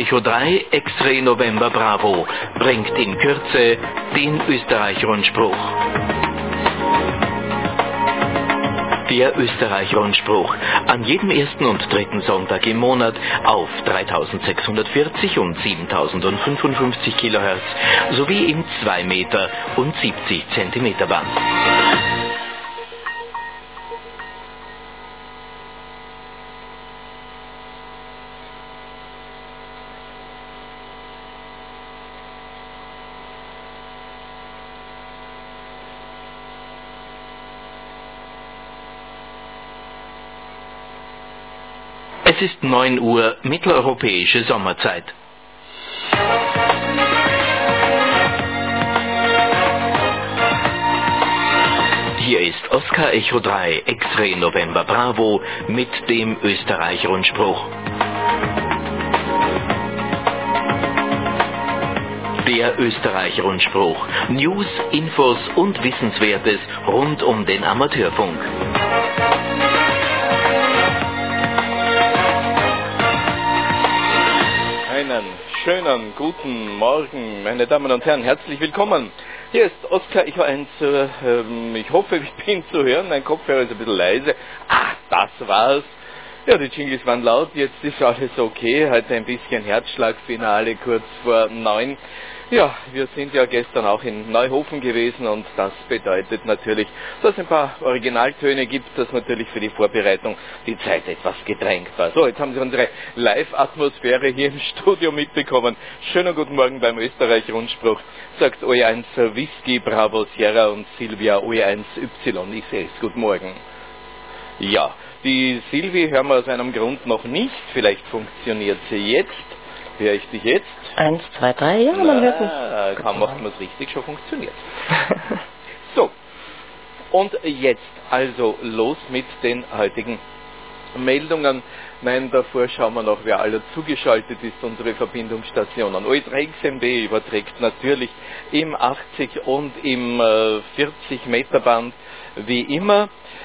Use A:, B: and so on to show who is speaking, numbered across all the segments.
A: Echo 3 X-Ray November Bravo bringt in Kürze den Österreich-Rundspruch. Der Österreich-Rundspruch. An jedem ersten und dritten Sonntag im Monat auf 3640 und 7055 Kilohertz sowie im 2 Meter und 70 Zentimeter Band. Es ist 9 Uhr mitteleuropäische Sommerzeit. Hier ist Oscar Echo 3 X-Ray November Bravo mit dem Österreich-Rundspruch. Der Österreich-Rundspruch. News, Infos und Wissenswertes rund um den Amateurfunk.
B: Einen schönen guten Morgen, meine Damen und Herren, herzlich willkommen. Hier ist Oscar Echo 1, ich hoffe, ich bin zu hören, mein Kopfhörer ist ein bisschen leise. Das war's. Ja, die Jingles waren laut, jetzt ist alles okay, heute ein bisschen Herzschlagfinale kurz vor 9. Ja, wir sind ja gestern auch in Neuhofen gewesen und das bedeutet natürlich, dass es ein paar Originaltöne gibt, dass natürlich für die Vorbereitung die Zeit etwas gedrängt war. So, jetzt haben Sie unsere Live-Atmosphäre hier im Studio mitbekommen. Schönen guten Morgen beim Österreich-Rundspruch, sagt OE1 Whisky, Bravo, Sierra und Silvia OE1Y. Ich sehe es, guten Morgen. Ja, die Silvi hören wir aus einem Grund noch nicht, vielleicht funktioniert sie jetzt. Höre ich dich jetzt?
C: 1, 2, 3, ja, man hört mich.
B: Kaum macht man es richtig, schon funktioniert. So, und jetzt also los mit den heutigen Meldungen. Nein, davor schauen wir noch, wer alle zugeschaltet ist, unsere Verbindungsstationen. OE3 XMB überträgt natürlich im 80 und im 40 Meter Band wie immer.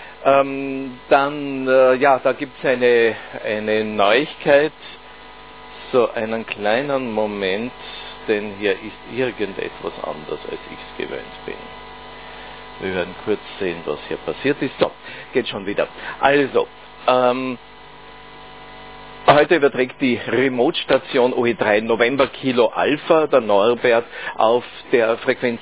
B: Da gibt es eine Neuigkeit. So, einen kleinen Moment, denn hier ist irgendetwas anders, als ich es gewöhnt bin. Wir werden kurz sehen, was hier passiert ist. So, geht schon wieder. Also, heute überträgt die Remote-Station OE3 November Kilo Alpha, der Norbert, auf der Frequenz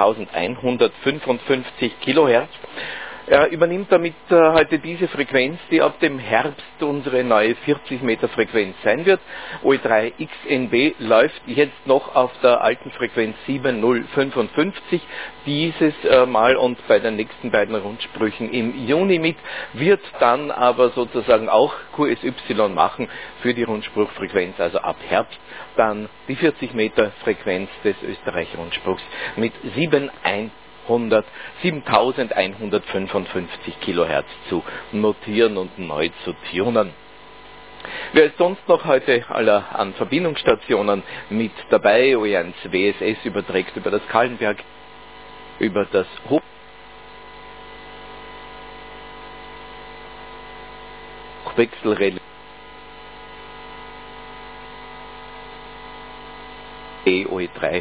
B: 7155 Kilohertz. Er übernimmt damit heute diese Frequenz, die ab dem Herbst unsere neue 40 Meter Frequenz sein wird. OE3 XNB läuft jetzt noch auf der alten Frequenz 7055, dieses Mal und bei den nächsten beiden Rundsprüchen im Juni mit, wird dann aber sozusagen auch QSY machen für die Rundspruchfrequenz, also ab Herbst dann die 40 Meter Frequenz des Österreich-Rundspruchs mit 7155 Kilohertz zu notieren und neu zu tunen. Wer ist sonst noch heute an Verbindungsstationen mit dabei? OE1 WSS überträgt über das Kahlenberg, über das Hochwechselrelais OE3.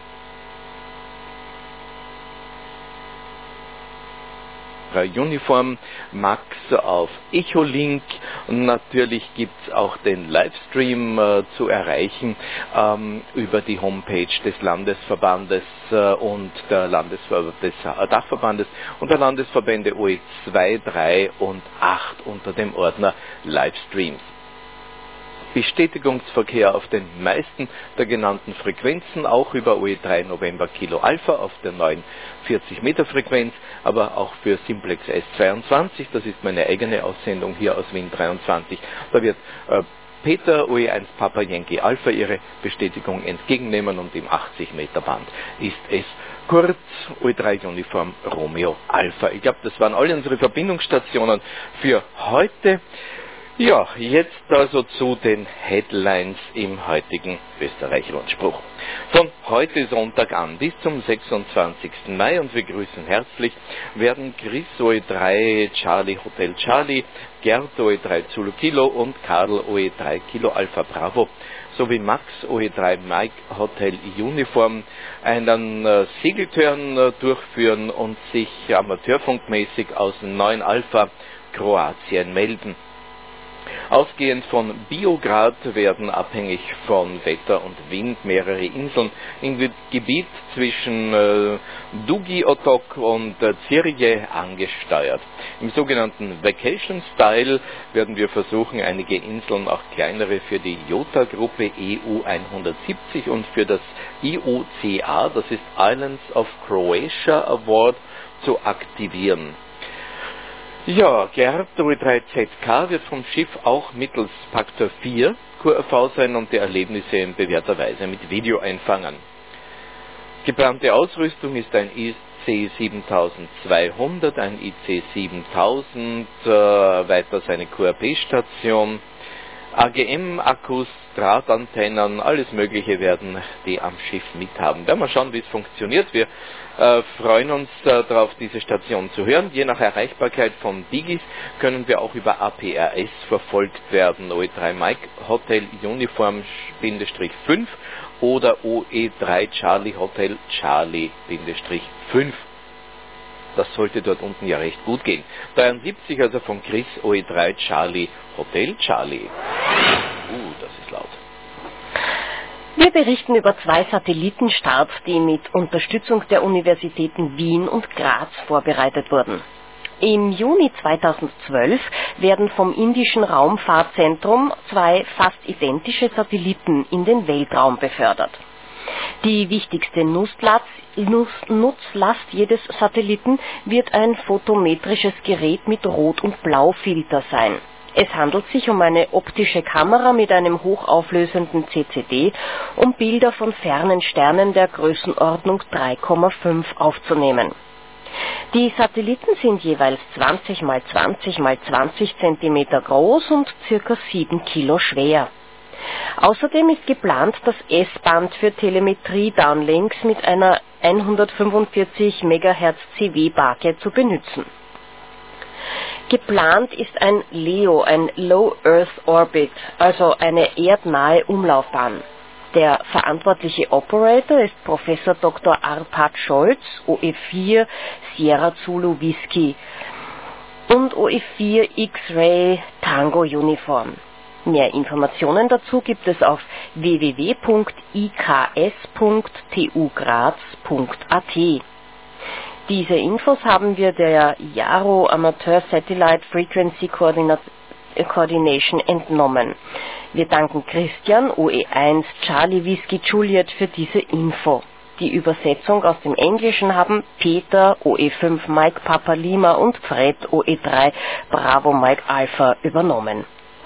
B: Uniform, Max auf Echolink und natürlich gibt es auch den Livestream zu erreichen über die Homepage des Landesverbandes und des Dachverbandes und der Landesverbände OE2, 3 und 8 unter dem Ordner Livestreams. Bestätigungsverkehr auf den meisten der genannten Frequenzen, auch über OE3 November Kilo Alpha auf der neuen 40 Meter Frequenz, aber auch für Simplex S22, das ist meine eigene Aussendung hier aus Wien 23. Da wird Peter OE1 Papa Yankee Alpha ihre Bestätigung entgegennehmen und im 80 Meter Band ist es kurz OE3 Uniform Romeo Alpha. Ich glaube, das waren alle unsere Verbindungsstationen für heute. Ja, jetzt also zu den Headlines im heutigen Österreich-Rundspruch. Von heute Sonntag an bis zum 26. Mai, und wir grüßen herzlich, werden Chris OE3 Charlie Hotel Charlie, Gerd OE3 Zulu Kilo und Karl OE3 Kilo Alpha Bravo sowie Max OE3 Mike Hotel Uniform einen Segeltörn durchführen und sich amateurfunkmäßig aus 9 Alpha Kroatien melden. Ausgehend von Biograd werden abhängig von Wetter und Wind mehrere Inseln im Gebiet zwischen Dugi Otok und Zirje angesteuert. Im sogenannten Vacation Style werden wir versuchen, einige Inseln, auch kleinere, für die Jota-Gruppe EU 170 und für das IOCA, das ist Islands of Croatia Award, zu aktivieren. Ja, Gerd OE3ZK wird vom Schiff auch mittels Faktor 4 QRV sein und die Erlebnisse in bewährter Weise mit Video einfangen. Geplante Ausrüstung ist ein IC 7200, ein IC 7000, weiters eine QRP-Station, AGM-Akkus, Drahtantennen, alles Mögliche werden die am Schiff mithaben. Werden wir schauen, wie es funktioniert. Wir freuen uns darauf, diese Station zu hören. Je nach Erreichbarkeit von Bigis können wir auch über APRS verfolgt werden. OE3 Mike Hotel Uniform -5 oder OE3 Charlie Hotel Charlie-5. Das sollte dort unten ja recht gut gehen. 73 also von Chris OE3 Charlie Hotel Charlie. Das ist laut.
C: Wir berichten über 2 Satellitenstarts, die mit Unterstützung der Universitäten Wien und Graz vorbereitet wurden. Im Juni 2012 werden vom Indischen Raumfahrtzentrum 2 fast identische Satelliten in den Weltraum befördert. Die wichtigste Nutzlast jedes Satelliten wird ein photometrisches Gerät mit Rot- und Blaufilter sein. Es handelt sich um eine optische Kamera mit einem hochauflösenden CCD, um Bilder von fernen Sternen der Größenordnung 3,5 aufzunehmen. Die Satelliten sind jeweils 20 x 20 x 20 cm groß und ca. 7 Kilo schwer. Außerdem ist geplant, das S-Band für Telemetrie-Downlinks mit einer 145 MHz CW-Barke zu benutzen. Geplant ist ein LEO, ein Low Earth Orbit, also eine erdnahe Umlaufbahn. Der verantwortliche Operator ist Professor Dr. Arpad Scholz, OE4 Sierra Zulu Whisky und OE4 X-Ray Tango Uniform. Mehr Informationen dazu gibt es auf www.iks.tugraz.at. Diese Infos haben wir der JARO Amateur Satellite Frequency Coordination entnommen. Wir danken Christian, OE1 Charlie Whisky Juliet, für diese Info. Die Übersetzung aus dem Englischen haben Peter, OE5 Mike Papa Lima und Fred, OE3 Bravo Mike Alpha, übernommen.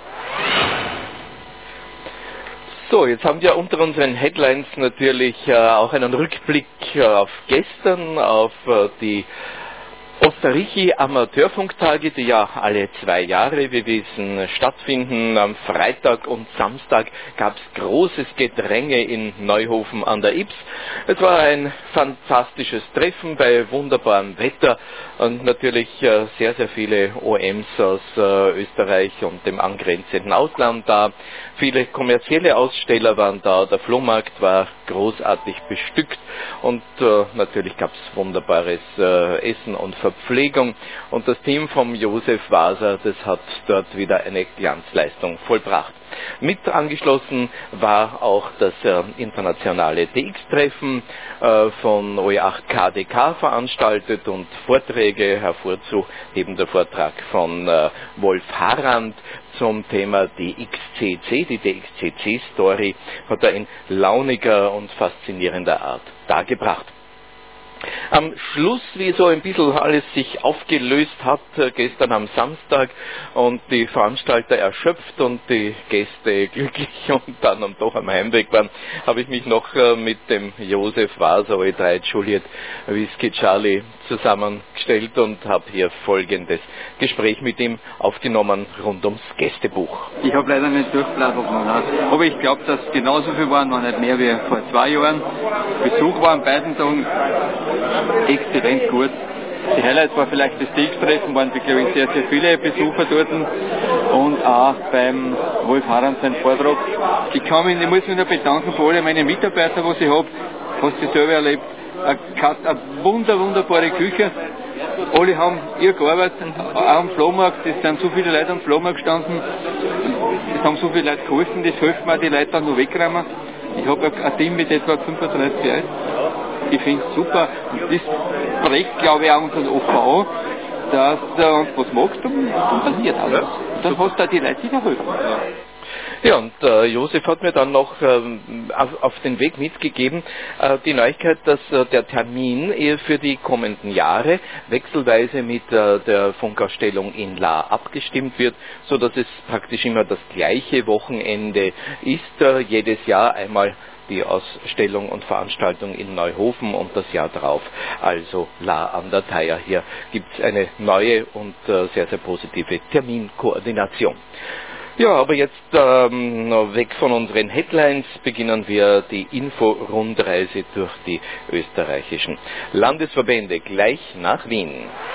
B: So, jetzt haben wir unter unseren Headlines natürlich auch einen Rückblick auf gestern, auf die Osterreichi Amateurfunktage, die ja alle 2 Jahre, wie wir wissen, stattfinden. Am Freitag und Samstag gab es großes Gedränge in Neuhofen an der Ybbs. Es war ein fantastisches Treffen bei wunderbarem Wetter und natürlich sehr, sehr viele OMs aus Österreich und dem angrenzenden Ausland da. Viele kommerzielle Aussteller waren da, der Flohmarkt war großartig bestückt und natürlich gab es wunderbares Essen und Verpflegung, und das Team vom Josef Waser, das hat dort wieder eine Glanzleistung vollbracht. Mit angeschlossen war auch das internationale TX-Treffen von OE8 KDK veranstaltet und Vorträge hervorzuheben, der Vortrag von Wolf Harand zum Thema DXCC, die DXCC-Story, hat er in launiger und faszinierender Art dargebracht. Am Schluss, wie so ein bisschen alles sich aufgelöst hat, gestern am Samstag und die Veranstalter erschöpft und die Gäste glücklich und dann doch am Heimweg waren, habe ich mich noch mit dem Josef Waser, E3 Juliet Whisky Charlie zusammengestellt und habe hier folgendes Gespräch mit ihm aufgenommen rund ums Gästebuch.
D: Ich habe leider nicht durchblättert, aber ich glaube, dass es genauso viel waren, noch nicht mehr wie vor 2 Jahren. Besuch war an beiden Tagen exzellent gut. Die Highlights war vielleicht das Steaks-Treffen, waren glaube ich sehr, sehr viele Besucher dort und auch beim Wolf Harand sein Vortrag. Ich muss mich nur bedanken für alle meine Mitarbeiter, die ich habe, hast du selber erlebt. Eine wunderbare Küche. Alle haben ihr gearbeitet, auch am Flohmarkt, es sind so viele Leute am Flohmarkt gestanden, es haben so viele Leute geholfen, das hilft mir, die Leute dann noch wegräumen. Ich habe ein Team mit etwa 35 Leuten. Ich finde es super. Und das spricht, glaube ich, auch unseren OV an, dass du was magst, dann passiert alles. Ja. Dann hast du auch die Leute, die dir helfen.
B: Ja, und Josef hat mir dann noch auf den Weg mitgegeben, die Neuigkeit, dass der Termin für die kommenden Jahre wechselweise mit der Funkausstellung in La abgestimmt wird, so dass es praktisch immer das gleiche Wochenende ist, jedes Jahr einmal die Ausstellung und Veranstaltung in Neuhofen und das Jahr drauf, also La an der Theier. Hier gibt es eine neue und sehr, sehr positive Terminkoordination. Ja, aber jetzt weg von unseren Headlines beginnen wir die Info-Rundreise durch die österreichischen Landesverbände gleich nach Wien.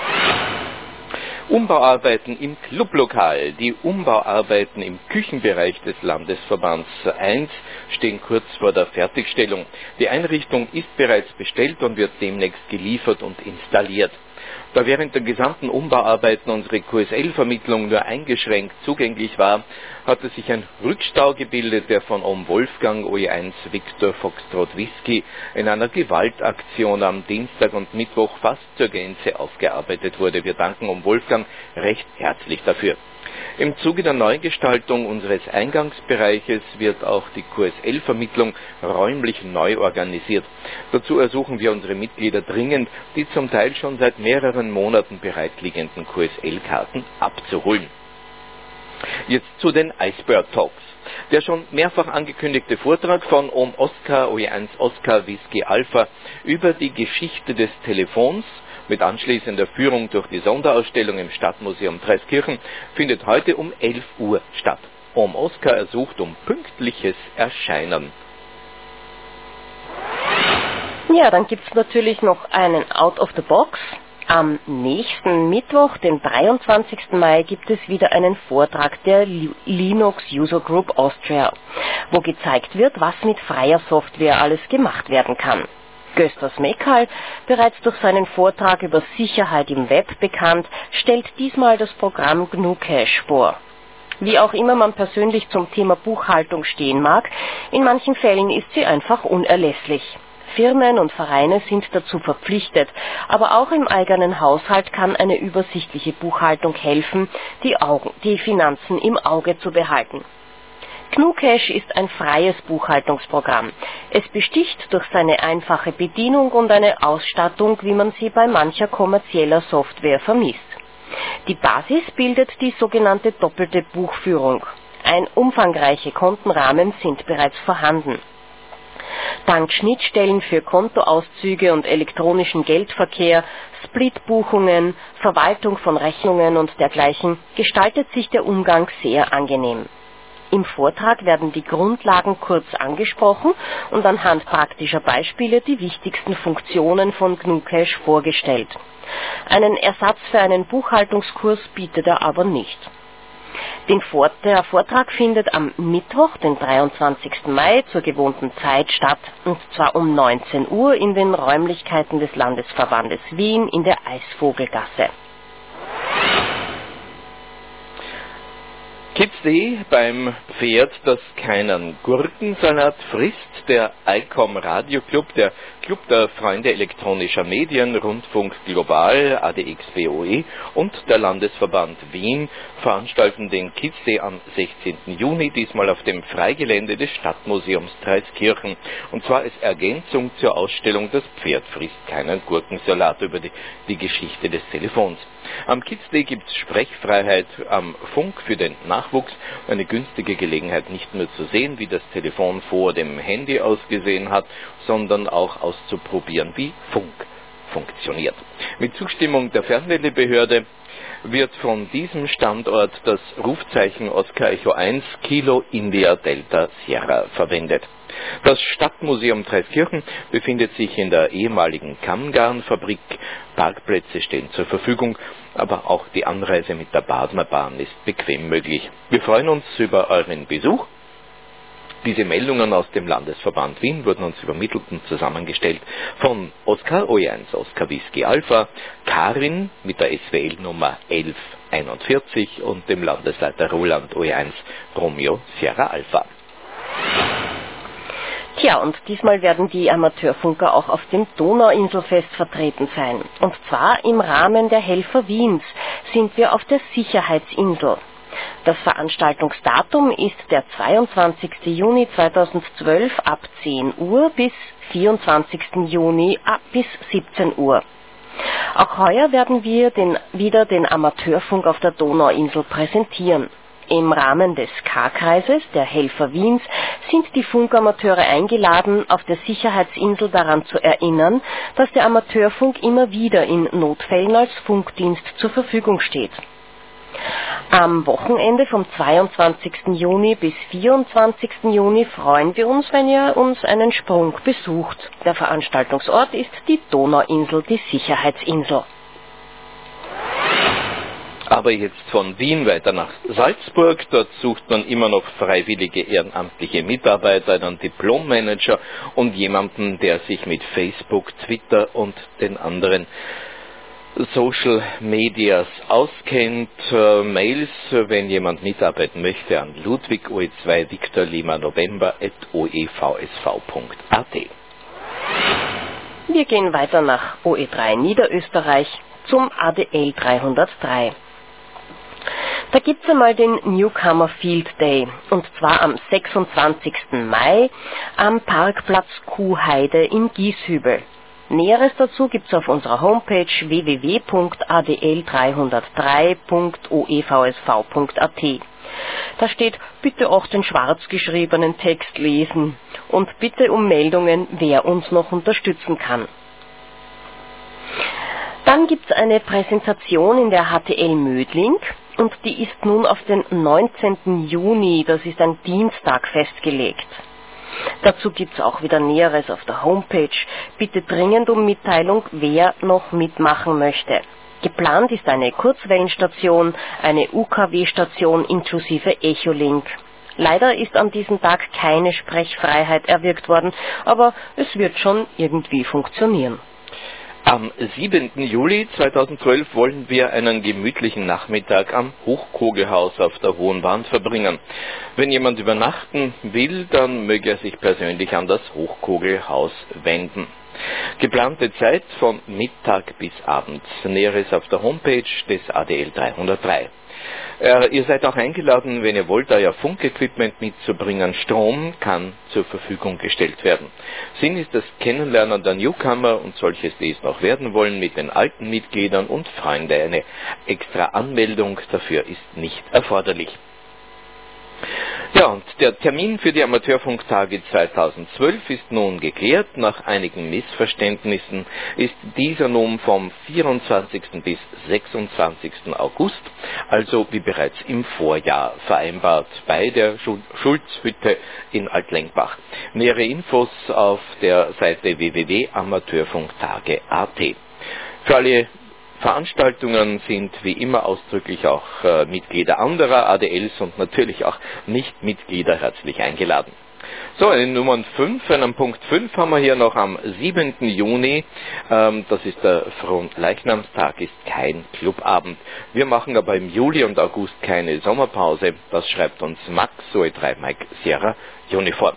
B: Umbauarbeiten im Clublokal. Die Umbauarbeiten im Küchenbereich des Landesverbands 1 stehen kurz vor der Fertigstellung. Die Einrichtung ist bereits bestellt und wird demnächst geliefert und installiert. Da während der gesamten Umbauarbeiten unsere QSL-Vermittlung nur eingeschränkt zugänglich war, hatte sich ein Rückstau gebildet, der von Wolfgang OE1 Victor Foxtrot Whisky in einer Gewaltaktion am Dienstag und Mittwoch fast zur Gänze aufgearbeitet wurde. Wir danken Wolfgang recht herzlich dafür. Im Zuge der Neugestaltung unseres Eingangsbereiches wird auch die QSL-Vermittlung räumlich neu organisiert. Dazu ersuchen wir unsere Mitglieder dringend, die zum Teil schon seit mehreren Monaten bereitliegenden QSL-Karten abzuholen. Jetzt zu den Iceberg Talks. Der schon mehrfach angekündigte Vortrag von Oscar OE1 Oscar Whisky Alpha über die Geschichte des Telefons mit anschließender Führung durch die Sonderausstellung im Stadtmuseum Dreiskirchen findet heute um 11 Uhr statt. Oscar ersucht um pünktliches Erscheinen.
C: Ja, dann gibt es natürlich noch einen Out of the Box. Am nächsten Mittwoch, den 23. Mai, gibt es wieder einen Vortrag der Linux User Group Austria, wo gezeigt wird, was mit freier Software alles gemacht werden kann. Gösta Smekal, bereits durch seinen Vortrag über Sicherheit im Web bekannt, stellt diesmal das Programm GNU Cache vor. Wie auch immer man persönlich zum Thema Buchhaltung stehen mag, in manchen Fällen ist sie einfach unerlässlich. Firmen und Vereine sind dazu verpflichtet, aber auch im eigenen Haushalt kann eine übersichtliche Buchhaltung helfen, die Finanzen im Auge zu behalten. GNU Cache ist ein freies Buchhaltungsprogramm. Es besticht durch seine einfache Bedienung und eine Ausstattung, wie man sie bei mancher kommerzieller Software vermisst. Die Basis bildet die sogenannte doppelte Buchführung. Umfangreiche Kontenrahmen sind bereits vorhanden. Dank Schnittstellen für Kontoauszüge und elektronischen Geldverkehr, Splitbuchungen, Verwaltung von Rechnungen und dergleichen gestaltet sich der Umgang sehr angenehm. Im Vortrag werden die Grundlagen kurz angesprochen und anhand praktischer Beispiele die wichtigsten Funktionen von GNU Cache vorgestellt. Einen Ersatz für einen Buchhaltungskurs bietet er aber nicht. Der Vortrag findet am Mittwoch, den 23. Mai, zur gewohnten Zeit statt, und zwar um 19 Uhr in den Räumlichkeiten des Landesverbandes Wien in der Eisvogelgasse.
B: Kids Day beim Pferd, das keinen Gurkensalat frisst. Der ICOM Radio Club, der Club der Freunde elektronischer Medien, Rundfunk Global, ADX-BOE und der Landesverband Wien veranstalten den Kids Day am 16. Juni, diesmal auf dem Freigelände des Stadtmuseums Traiskirchen. Und zwar als Ergänzung zur Ausstellung Das Pferd frisst keinen Gurkensalat über die Geschichte des Telefons. Am Kids Day gibt es Sprechfreiheit am Funk für den Nachwuchs, eine günstige Gelegenheit, nicht nur zu sehen, wie das Telefon vor dem Handy ausgesehen hat, sondern auch auszuprobieren, wie Funk funktioniert. Mit Zustimmung der Fernmeldebehörde wird von diesem Standort das Rufzeichen Oscar Echo 1 Kilo India Delta Sierra verwendet. Das Stadtmuseum Traiskirchen befindet sich in der ehemaligen Kammgarnfabrik. Parkplätze stehen zur Verfügung, aber auch die Anreise mit der Badnerbahn ist bequem möglich. Wir freuen uns über euren Besuch. Diese Meldungen aus dem Landesverband Wien wurden uns übermittelt und zusammengestellt von Oscar OE1 Oscar Whisky Alpha, Karin mit der SWL-Nummer 1141 und dem Landesleiter Roland OE1 Romeo Sierra Alpha.
C: Tja, und diesmal werden die Amateurfunker auch auf dem Donauinselfest vertreten sein. Und zwar im Rahmen der Helfer Wiens sind wir auf der Sicherheitsinsel. Das Veranstaltungsdatum ist der 22. Juni 2012 ab 10 Uhr bis 24. Juni bis 17 Uhr. Auch heuer werden wir wieder den Amateurfunk auf der Donauinsel präsentieren. Im Rahmen des K-Kreises der Helfer Wiens sind die Funkamateure eingeladen, auf der Sicherheitsinsel daran zu erinnern, dass der Amateurfunk immer wieder in Notfällen als Funkdienst zur Verfügung steht. Am Wochenende vom 22. Juni bis 24. Juni freuen wir uns, wenn ihr uns einen Sprung besucht. Der Veranstaltungsort ist die Donauinsel, die Sicherheitsinsel.
B: Aber jetzt von Wien weiter nach Salzburg. Dort sucht man immer noch freiwillige ehrenamtliche Mitarbeiter, einen Diplommanager und jemanden, der sich mit Facebook, Twitter und den anderen Social Medias auskennt. Mails, wenn jemand mitarbeiten möchte, an Ludwig OE2 Victor Lima November @oevsv.at.
C: Wir gehen weiter nach OE3 Niederösterreich zum ADL 303. Da gibt's einmal den Newcomer Field Day, und zwar am 26. Mai am Parkplatz Kuhheide in Gieshübel. Näheres dazu gibt's auf unserer Homepage www.adl303.oevsv.at. Da steht, bitte auch den schwarz geschriebenen Text lesen und bitte um Meldungen, wer uns noch unterstützen kann. Dann gibt's eine Präsentation in der HTL Mödling und die ist nun auf den 19. Juni, das ist ein Dienstag, festgelegt. Dazu gibt's auch wieder Näheres auf der Homepage. Bitte dringend um Mitteilung, wer noch mitmachen möchte. Geplant ist eine Kurzwellenstation, eine UKW-Station inklusive Echolink. Leider ist an diesem Tag keine Sprechfreiheit erwirkt worden, aber es wird schon irgendwie funktionieren.
B: Am 7. Juli 2012 wollen wir einen gemütlichen Nachmittag am Hochkogelhaus auf der Hohen Wand verbringen. Wenn jemand übernachten will, dann möge er sich persönlich an das Hochkogelhaus wenden. Geplante Zeit von Mittag bis Abend. Näheres auf der Homepage des ADL 303. Ihr seid auch eingeladen, wenn ihr wollt, euer Funkequipment mitzubringen. Strom kann zur Verfügung gestellt werden. Sinn ist das Kennenlernen der Newcomer und solches, die es noch werden wollen, mit den alten Mitgliedern und Freunden. Eine extra Anmeldung dafür ist nicht erforderlich. Ja, und der Termin für die Amateurfunktage 2012 ist nun geklärt. Nach einigen Missverständnissen ist dieser nun vom 24. bis 26. August, also wie bereits im Vorjahr vereinbart, bei der Schulzhütte in Altlengbach. Nähere Infos auf der Seite www.amateurfunktage.at. Für alle Veranstaltungen sind wie immer ausdrücklich auch Mitglieder anderer ADLs und natürlich auch Nicht-Mitglieder herzlich eingeladen. So, in Nummer 5, einen Punkt 5 haben wir hier noch am 7. Juni. Das ist der Fronleichnamstag, ist kein Clubabend. Wir machen aber im Juli und August keine Sommerpause. Das schreibt uns Max, OE3 Mike Sierra Uniform.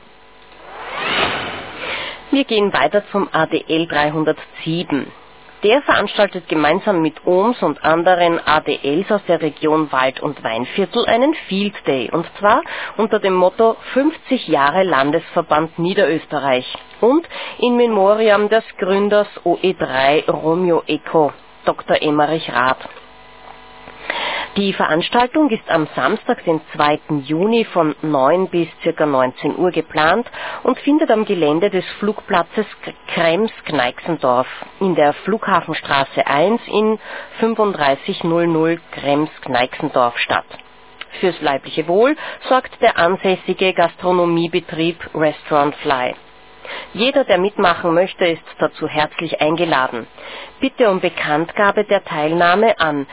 C: Wir gehen weiter zum ADL 307. Der veranstaltet gemeinsam mit OMS und anderen ADLs aus der Region Wald- und Weinviertel einen Field Day, und zwar unter dem Motto 50 Jahre Landesverband Niederösterreich und in Memoriam des Gründers OE3 Romeo Eco, Dr. Emmerich Rath. Die Veranstaltung ist am Samstag, den 2. Juni von 9 bis ca. 19 Uhr geplant und findet am Gelände des Flugplatzes Krems-Kneixendorf in der Flughafenstraße 1 in 3500 Krems-Kneixendorf statt. Fürs leibliche Wohl sorgt der ansässige Gastronomiebetrieb Restaurant Fly. Jeder, der mitmachen möchte, ist dazu herzlich eingeladen. Bitte um Bekanntgabe der Teilnahme an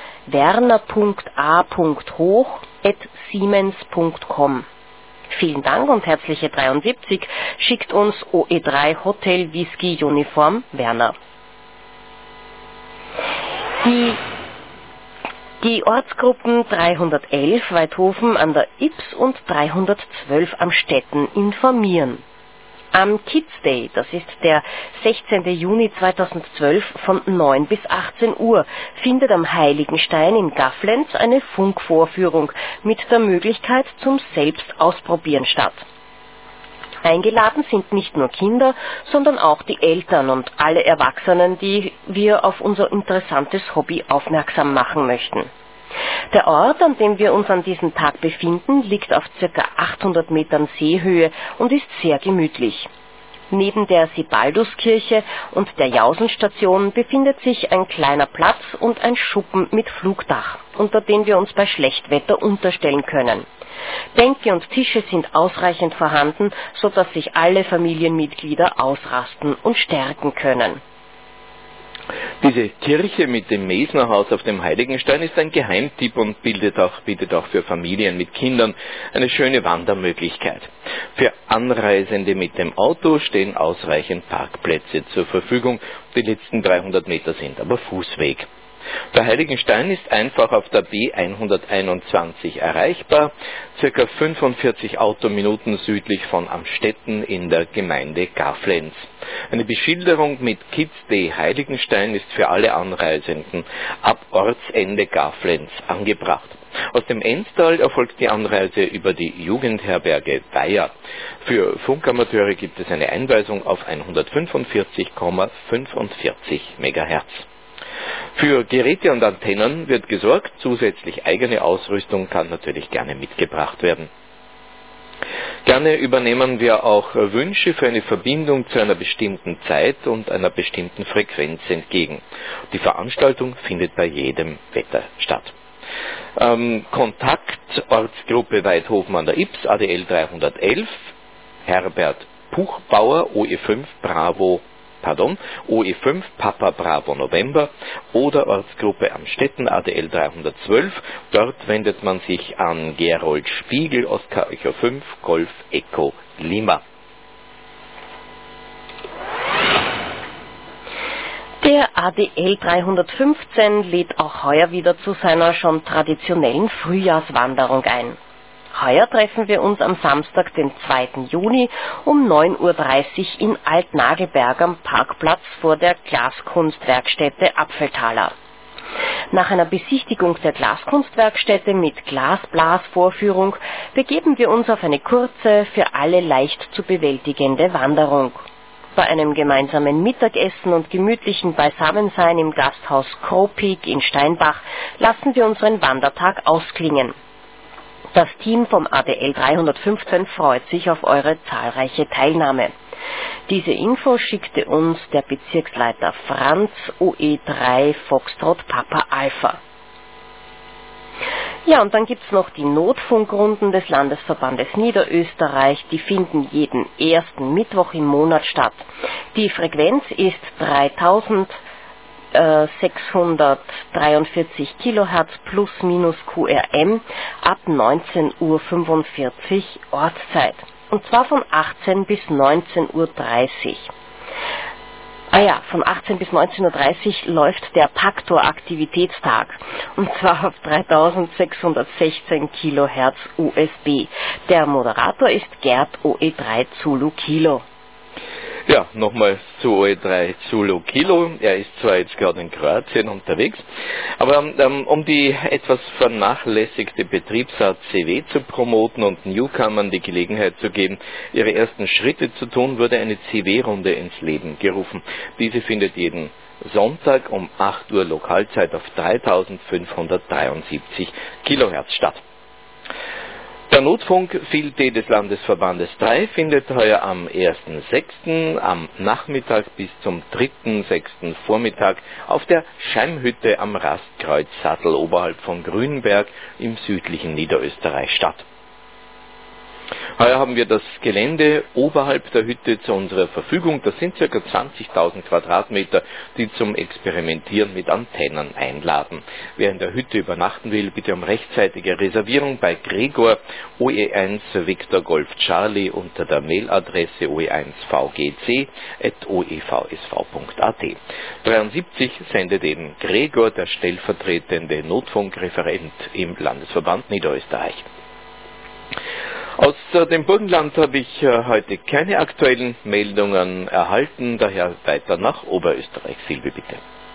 C: werner.a.hoch@siemens.com. Vielen Dank und herzliche 73 schickt uns OE3 Hotel Whisky Uniform Werner. Die Ortsgruppen 311 Weidhofen an der Ybbs und 312 am Stetten informieren. Am Kids Day, das ist der 16. Juni 2012 von 9 bis 18 Uhr, findet am Heiligenstein in Gafflenz eine Funkvorführung mit der Möglichkeit zum Selbstausprobieren statt. Eingeladen sind nicht nur Kinder, sondern auch die Eltern und alle Erwachsenen, die wir auf unser interessantes Hobby aufmerksam machen möchten. Der Ort, an dem wir uns an diesem Tag befinden, liegt auf ca. 800 Metern Seehöhe und ist sehr gemütlich. Neben der Sibalduskirche und der Jausenstation befindet sich ein kleiner Platz und ein Schuppen mit Flugdach, unter den wir uns bei Schlechtwetter unterstellen können. Bänke und Tische sind ausreichend vorhanden, sodass sich alle Familienmitglieder ausrasten und stärken können.
B: Diese Kirche mit dem Mesnerhaus auf dem Heiligenstein ist ein Geheimtipp und bietet auch für Familien mit Kindern eine schöne Wandermöglichkeit. Für Anreisende mit dem Auto stehen ausreichend Parkplätze zur Verfügung. Die letzten 300 Meter sind aber Fußweg. Der Heiligenstein ist einfach auf der B121 erreichbar, circa 45 Autominuten südlich von Amstetten in der Gemeinde Gafflenz. Eine Beschilderung mit Kids Day Heiligenstein ist für alle Anreisenden ab Ortsende Gafflenz angebracht. Aus dem Enztal erfolgt die Anreise über die Jugendherberge Weiher. Für Funkamateure gibt es eine Einweisung auf 145,45 MHz. Für Geräte und Antennen wird gesorgt, zusätzlich eigene Ausrüstung kann natürlich gerne mitgebracht werden. Gerne übernehmen wir auch Wünsche für eine Verbindung zu einer bestimmten Zeit und einer bestimmten Frequenz entgegen. Die Veranstaltung findet bei jedem Wetter statt. Kontakt Ortsgruppe Weidhofen an der Ybbs, ADL 311, Herbert Puchbauer, OE5 Papa Bravo November oder Ortsgruppe Amstetten ADL 312. Dort wendet man sich an Gerold Spiegel, Oskar Echo 5, Golf Echo Lima.
C: Der ADL 315 lädt auch heuer wieder zu seiner schon traditionellen Frühjahrswanderung ein. Heuer treffen wir uns am Samstag, den 2. Juni um 9:30 Uhr in Altnagelberg am Parkplatz vor der Glaskunstwerkstätte Apfeltaler. Nach einer Besichtigung der Glaskunstwerkstätte mit Glasblasvorführung begeben wir uns auf eine kurze, für alle leicht zu bewältigende Wanderung. Bei einem gemeinsamen Mittagessen und gemütlichen Beisammensein im Gasthaus Kropik in Steinbach lassen wir unseren Wandertag ausklingen. Das Team vom ADL 315 freut sich auf eure zahlreiche Teilnahme. Diese Info schickte uns der Bezirksleiter Franz, OE3 Foxtrot Papa Alpha. Ja, und dann gibt's noch die Notfunkrunden des Landesverbandes Niederösterreich. Die finden jeden ersten Mittwoch im Monat statt. Die Frequenz ist 3643 Kilohertz plus minus QRM ab 19:45 Uhr Ortszeit. und zwar von 18 bis 19:30 Uhr. Von 18 bis 19:30 Uhr läuft der Paktor-Aktivitätstag, und zwar auf 3616 Kilohertz USB. Der Moderator ist Gerd OE3 Zulu Kilo.
B: Ja, nochmals zu OE3 Zulu Kilo. Er ist zwar jetzt gerade in Kroatien unterwegs, aber um die etwas vernachlässigte Betriebsart CW zu promoten und Newcomern die Gelegenheit zu geben, ihre ersten Schritte zu tun, wurde eine CW-Runde ins Leben gerufen. Diese findet jeden Sonntag um 8 Uhr Lokalzeit auf 3573 Kilohertz statt. Der Notfunk VLT des Landesverbandes 3 findet heuer am 1.6. am Nachmittag bis zum 3.6. Vormittag auf der Scheimhütte am Rastkreuzsattel oberhalb von Grünberg im südlichen Niederösterreich statt. Heuer haben wir das Gelände oberhalb der Hütte zu unserer Verfügung. Das sind ca. 20.000 Quadratmeter, die zum Experimentieren mit Antennen einladen. Wer in der Hütte übernachten will, bitte um rechtzeitige Reservierung bei Gregor OE1 Victor Golf Charlie unter der Mailadresse oe1vgc@oevsv.at. 73 sendet eben Gregor, der stellvertretende Notfunkreferent im Landesverband Niederösterreich. Aus dem Burgenland habe ich heute keine aktuellen Meldungen erhalten, daher weiter nach Oberösterreich. Silvi, bitte.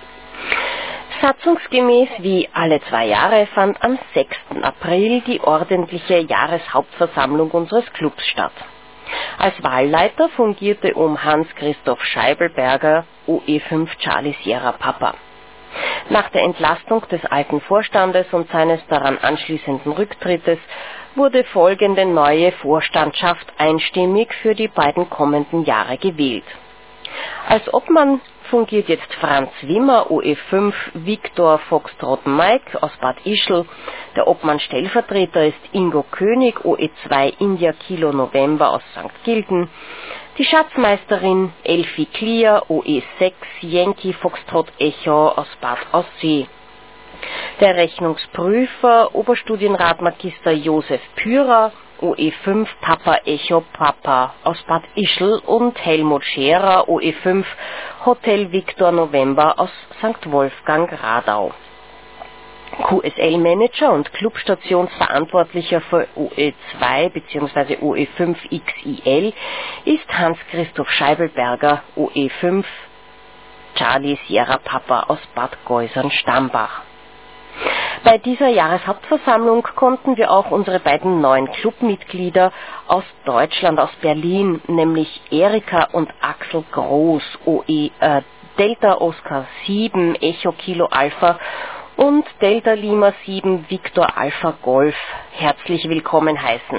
C: Satzungsgemäß wie alle 2 Jahre fand am 6. April die ordentliche Jahreshauptversammlung unseres Clubs statt. Als Wahlleiter fungierte Hans-Christoph Scheibelberger, OE5 Charlie Sierra Papa. Nach der Entlastung des alten Vorstandes und seines daran anschließenden Rücktrittes wurde folgende neue Vorstandschaft einstimmig für die beiden kommenden Jahre gewählt. Als Obmann fungiert jetzt Franz Wimmer, OE5 Victor Foxtrot Mike aus Bad Ischl. Der Obmann-Stellvertreter ist Ingo König, OE2 India Kilo November aus St. Gilgen. Die Schatzmeisterin Elfie Klier, OE6 Yankee Foxtrot Echo aus Bad Aussee. Der Rechnungsprüfer Oberstudienrat Magister Josef Pürer, OE5 Papa Echo Papa aus Bad Ischl, und Helmut Scherer, OE5 Hotel Victor November aus St. Wolfgang Radau. QSL-Manager und Clubstationsverantwortlicher für OE2 bzw. OE5 XIL ist Hans-Christoph Scheibelberger, OE5 Charlie Sierra Papa aus Bad Geusern-Stambach. Bei dieser Jahreshauptversammlung konnten wir auch unsere beiden neuen Clubmitglieder aus Deutschland, aus Berlin, nämlich Erika und Axel Groß, OE Delta Oscar 7 Echo Kilo Alpha und Delta Lima 7 Victor Alpha Golf herzlich willkommen heißen.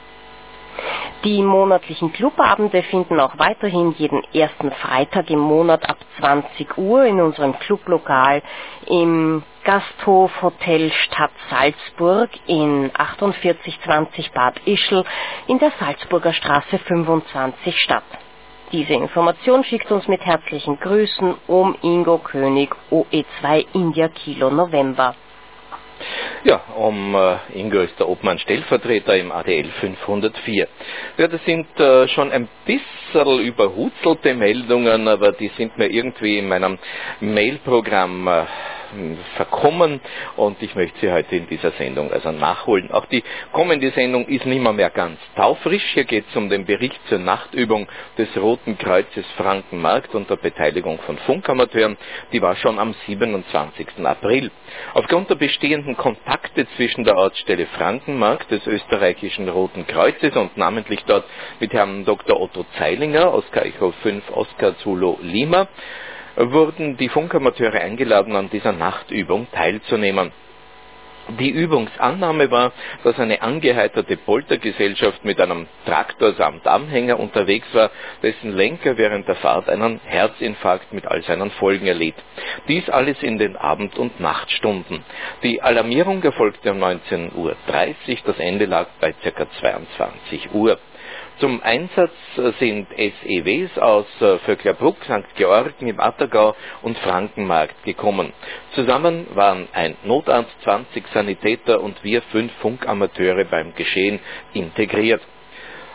C: Die monatlichen Clubabende finden auch weiterhin jeden ersten Freitag im Monat ab 20 Uhr in unserem Clublokal im Gasthof Hotel Stadt Salzburg in 4820 Bad Ischl in der Salzburger Straße 25 statt. Diese Information schickt uns mit herzlichen Grüßen Ingo König, OE2 India Kilo November.
B: Ja, Ingo ist der Obmann-Stellvertreter im ADL 504. Ja, das sind schon ein bisschen überhutzelte Meldungen, aber die sind mir irgendwie in meinem Mailprogramm verkommen und ich möchte sie heute in dieser Sendung also nachholen. Auch die kommende Sendung ist nicht mehr ganz taufrisch. Hier geht es um den Bericht zur Nachtübung des Roten Kreuzes Frankenmarkt unter Beteiligung von Funkamateuren. Die war schon am 27. April. Aufgrund der bestehenden Kontakte zwischen der Ortsstelle Frankenmarkt des österreichischen Roten Kreuzes und namentlich dort mit Herrn Dr. Otto Zeilinger, Oscar Echo 5 Oscar Zulu Lima, wurden die Funkamateure eingeladen, an dieser Nachtübung teilzunehmen. Die Übungsannahme war, dass eine angeheiterte Poltergesellschaft mit einem Traktor samt Anhänger unterwegs war, dessen Lenker während der Fahrt einen Herzinfarkt mit all seinen Folgen erlitt. Dies alles in den Abend- und Nachtstunden. Die Alarmierung erfolgte um 19:30 Uhr, das Ende lag bei ca. 22 Uhr. Zum Einsatz sind SEWs aus Vöcklerbruck, St. Georgen im Attergau und Frankenmarkt gekommen. Zusammen waren ein Notarzt, 20 Sanitäter und wir 5 Funkamateure beim Geschehen integriert.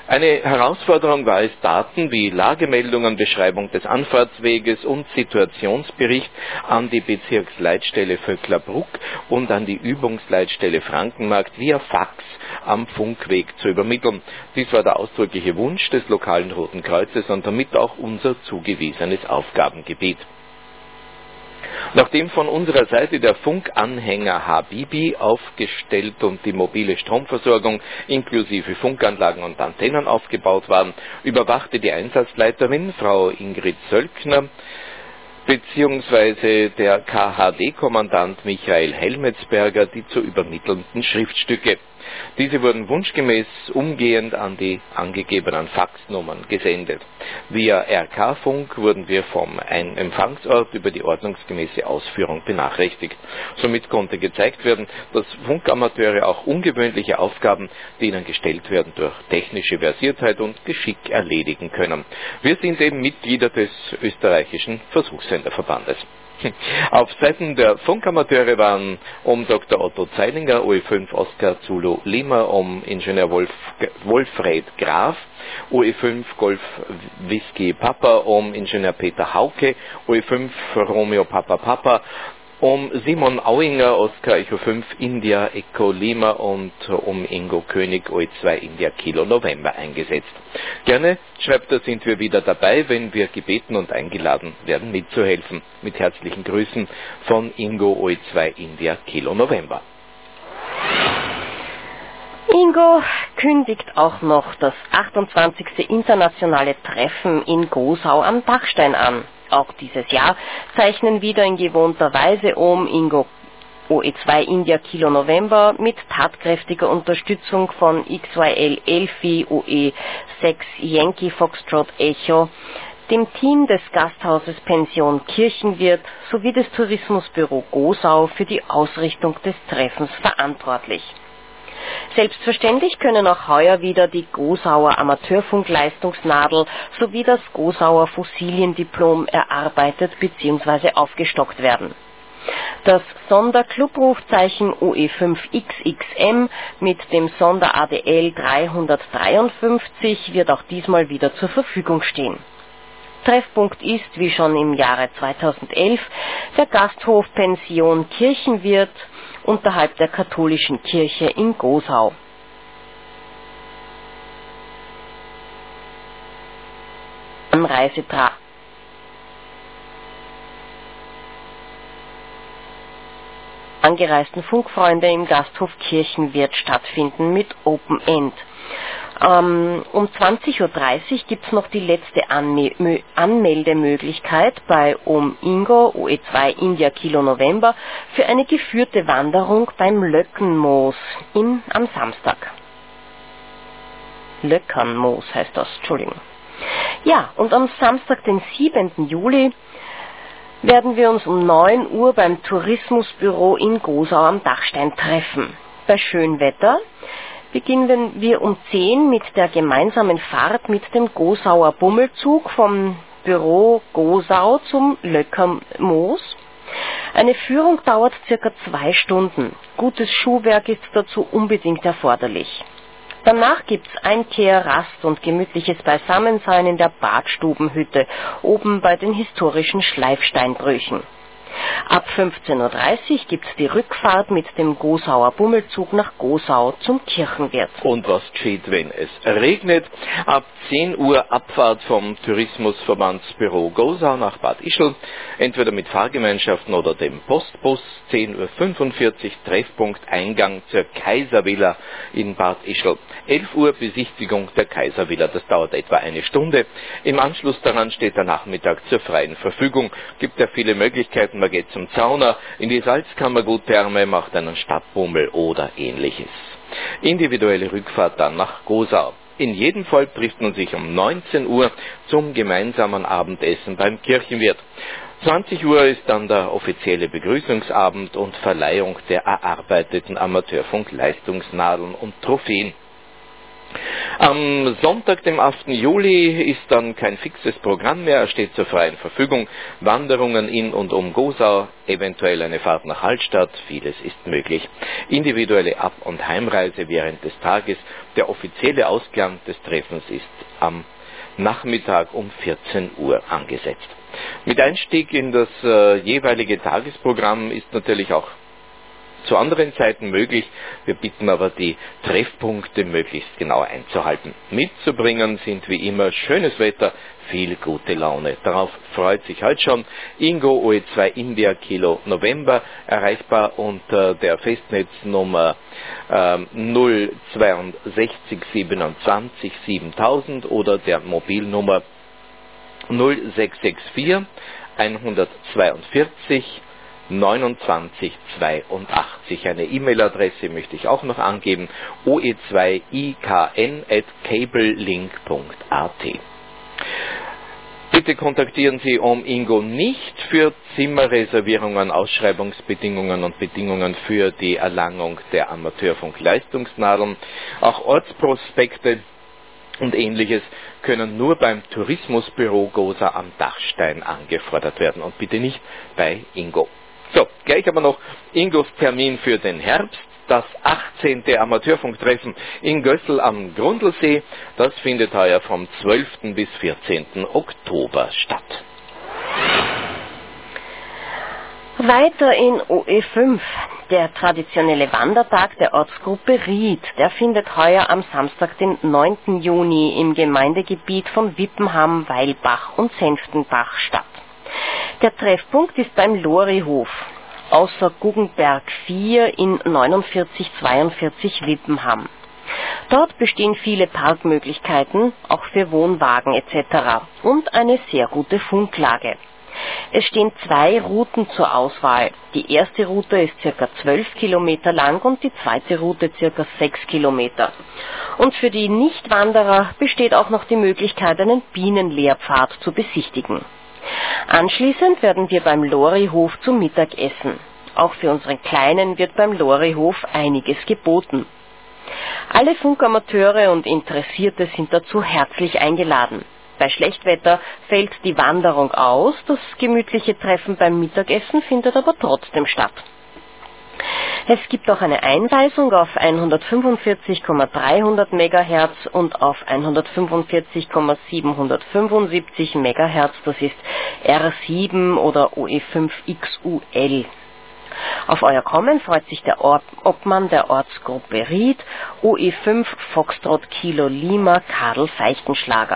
B: Eine Herausforderung war es, Daten wie Lagemeldungen, Beschreibung des Anfahrtsweges und Situationsbericht an die Bezirksleitstelle Vöcklerbruck und an die Übungsleitstelle Frankenmarkt via Fax am Funkweg zu übermitteln. Dies war der ausdrückliche Wunsch des lokalen Roten Kreuzes und damit auch unser zugewiesenes Aufgabengebiet. Nachdem von unserer Seite der Funkanhänger Habibi aufgestellt und die mobile Stromversorgung inklusive Funkanlagen und Antennen aufgebaut waren, überwachte die Einsatzleiterin, Frau Ingrid Sölkner, beziehungsweise der KHD-Kommandant Michael Helmetsberger die zu übermittelnden Schriftstücke. Diese wurden wunschgemäß umgehend an die angegebenen Faxnummern gesendet. Via RK-Funk wurden wir vom Empfangsort über die ordnungsgemäße Ausführung benachrichtigt. Somit konnte gezeigt werden, dass Funkamateure auch ungewöhnliche Aufgaben, die ihnen gestellt werden, durch technische Versiertheit und Geschick erledigen können. Wir sind eben Mitglieder des österreichischen Versuchssenderverbandes. Auf Seiten der Funkamateure waren um Dr. Otto Zeilinger, OE5 Oscar Zulu Lima, um Ingenieur Wolfred Graf, OE5 Golf Whisky Papa, um Ingenieur Peter Hauke, OE5 Romeo Papa Papa, um Simon Auinger, Oscar Echo 5 India Echo Lima und um Ingo König, OE2 India Kilo November eingesetzt. Gerne, schreibt er, sind wir wieder dabei, wenn wir gebeten und eingeladen werden, mitzuhelfen. Mit herzlichen Grüßen von Ingo, OE2 India Kilo November.
C: Ingo kündigt auch noch das 28. internationale Treffen in Gosau am Dachstein an. Auch dieses Jahr zeichnen wieder in gewohnter Weise um Ingo OE2 India Kilo November mit tatkräftiger Unterstützung von XYL Elfi OE6 Yankee Foxtrot Echo, dem Team des Gasthauses Pension Kirchenwirt sowie des Tourismusbüro Gosau für die Ausrichtung des Treffens verantwortlich. Selbstverständlich können auch heuer wieder die Gosauer Amateurfunkleistungsnadel sowie das Gosauer Fossiliendiplom erarbeitet bzw. aufgestockt werden. Das Sonderclubrufzeichen OE5XXM mit dem Sonder-ADL 353 wird auch diesmal wieder zur Verfügung stehen. Treffpunkt ist, wie schon im Jahre 2011, der Gasthof Pension Kirchenwirt unterhalb der katholischen Kirche in Gosau. Angereisten Funkfreunde im Gasthof Kirchenwirt stattfinden mit Open End. Um 20.30 Uhr gibt es noch die letzte Anmeldemöglichkeit bei Ingo OE2 India Kilo November für eine geführte Wanderung beim Löckenmoos am Samstag. Löckernmoos heißt das, Entschuldigung. Ja, und am Samstag, den 7. Juli, werden wir uns um 9 Uhr beim Tourismusbüro in Gosau am Dachstein treffen. Bei Schönwetter beginnen wir um 10 mit der gemeinsamen Fahrt mit dem Gosauer Bummelzug vom Büro Gosau zum Löckermoos. Eine Führung dauert circa 2 Stunden. Gutes Schuhwerk ist dazu unbedingt erforderlich. Danach gibt's Einkehr, Rast und gemütliches Beisammensein in der Badstubenhütte oben bei den historischen Schleifsteinbrüchen. Ab 15.30 Uhr gibt's die Rückfahrt mit dem Gosauer Bummelzug nach Gosau zum Kirchenwirt.
B: Und was geschieht, wenn es regnet? Ab 10 Uhr Abfahrt vom Tourismusverbandsbüro Gosau nach Bad Ischl, entweder mit Fahrgemeinschaften oder dem Postbus. 10.45 Uhr Treffpunkt Eingang zur Kaiservilla in Bad Ischl. 11 Uhr Besichtigung der Kaiservilla, das dauert etwa eine Stunde. Im Anschluss daran steht der Nachmittag zur freien Verfügung. Gibt ja viele Möglichkeiten. Man geht zum Sauna, in die Salzkammerguttherme, macht einen Stadtbummel oder ähnliches. Individuelle Rückfahrt dann nach Gosau. In jedem Fall trifft man sich um 19 Uhr zum gemeinsamen Abendessen beim Kirchenwirt. 20 Uhr ist dann der offizielle Begrüßungsabend und Verleihung der erarbeiteten Amateurfunkleistungsnadeln und Trophäen. Am Sonntag, dem 8. Juli, ist dann kein fixes Programm mehr, er steht zur freien Verfügung. Wanderungen in und um Gosau, eventuell eine Fahrt nach Hallstatt, vieles ist möglich. Individuelle Ab- und Heimreise während des Tages. Der offizielle Ausklang des Treffens ist am Nachmittag um 14 Uhr angesetzt. Mit Einstieg in das jeweilige Tagesprogramm ist natürlich auch zu anderen Zeiten möglich. Wir bitten aber, die Treffpunkte möglichst genau einzuhalten. Mitzubringen sind wie immer schönes Wetter, viel gute Laune. Darauf freut sich heute schon Ingo OE2 India Kilo November, erreichbar unter der Festnetznummer 062 27 7000 oder der Mobilnummer 0664 142 2982. Eine E-Mail-Adresse möchte ich auch noch angeben, oe2ikn@cablelink.at. Bitte kontaktieren Sie Ingo nicht für Zimmerreservierungen, Ausschreibungsbedingungen und Bedingungen für die Erlangung der Amateurfunkleistungsnadeln. Auch Ortsprospekte und Ähnliches können nur beim Tourismusbüro Gosa am Dachstein angefordert werden und bitte nicht bei Ingo. So, gleich aber noch Ingos Termin für den Herbst, das 18. Amateurfunktreffen in Gössel am Grundlsee. Das findet heuer vom 12. bis 14. Oktober statt.
C: Weiter in OE5. Der traditionelle Wandertag der Ortsgruppe Ried, der findet heuer am Samstag, den 9. Juni im Gemeindegebiet von Wippenham, Weilbach und Senftenbach statt. Der Treffpunkt ist beim Lorihof, außer Guggenberg 4 in 4942 Wippenham. Dort bestehen viele Parkmöglichkeiten, auch für Wohnwagen etc. und eine sehr gute Funklage. Es stehen 2 Routen zur Auswahl. Die erste Route ist ca. 12 Kilometer lang und die zweite Route ca. 6 Kilometer. Und für die Nichtwanderer besteht auch noch die Möglichkeit, einen Bienenlehrpfad zu besichtigen. Anschließend werden wir beim Lorihof zum Mittag essen. Auch für unseren Kleinen wird beim Lorihof einiges geboten. Alle Funkamateure und Interessierte sind dazu herzlich eingeladen. Bei Schlechtwetter fällt die Wanderung aus, das gemütliche Treffen beim Mittagessen findet aber trotzdem statt. Es gibt auch eine Einweisung auf 145,300 MHz und auf 145,775 MHz, das ist R7 oder OE5XUL. Auf euer Kommen freut sich der Obmann der Ortsgruppe Ried, OE5 Foxtrot Kilo Lima Karl Feichtenschlager.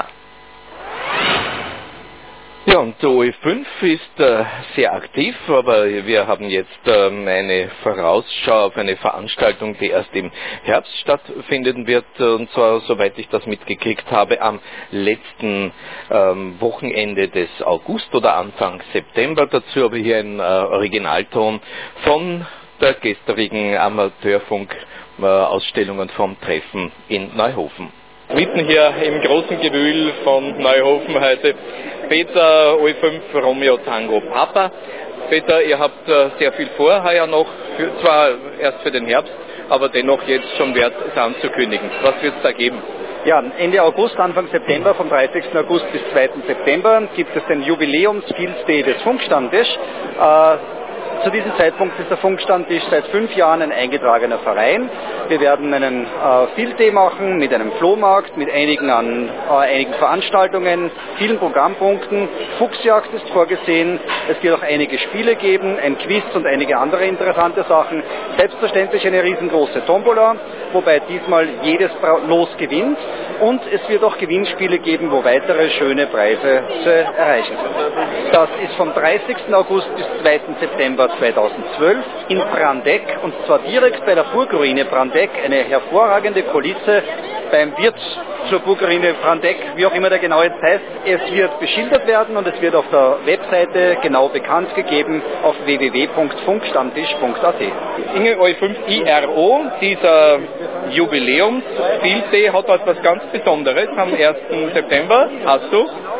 B: Ja, und der OE5 ist sehr aktiv, aber wir haben jetzt eine Vorausschau auf eine Veranstaltung, die erst im Herbst stattfinden wird, und zwar, soweit ich das mitgekriegt habe, am letzten Wochenende des August oder Anfang September. Dazu habe ich hier einen Originalton von der gestrigen Amateurfunk-Ausstellung vom Treffen in Neuhofen. Mitten hier im großen Gewühl von Neuhofen heute Peter, OE5 Romeo Tango Papa. Peter, ihr habt sehr viel vor heuer noch, zwar erst für den Herbst, aber dennoch jetzt schon wert, es anzukündigen. Was wird es da geben?
E: Ja, Ende August, Anfang September, vom 30. August bis 2. September gibt es den Jubiläums-Fields-Day des Funkstammtisch. Zu diesem Zeitpunkt ist der Funkstammtisch seit 5 Jahren ein eingetragener Verein. Wir werden einen Field Day machen mit einem Flohmarkt, mit einigen Veranstaltungen, vielen Programmpunkten. Fuchsjagd ist vorgesehen. Es wird auch einige Spiele geben, ein Quiz und einige andere interessante Sachen. Selbstverständlich eine riesengroße Tombola, wobei diesmal jedes Los gewinnt. Und es wird auch Gewinnspiele geben, wo weitere schöne Preise zu erreichen sind. Das ist vom 30. August bis 2. September 2012 in Brandeck, und zwar direkt bei der Burgruine Brandeck, eine hervorragende Kulisse beim Wirt zur Burgruine Brandeck, wie auch immer der genau jetzt heißt. Es wird beschildert werden und es wird auf der Webseite genau bekannt gegeben auf www.funkstammtisch.at.
B: Inge, OE5 IRO, dieser Jubiläums-Field Day hat etwas ganz Besonderes am 1. September. Hast du?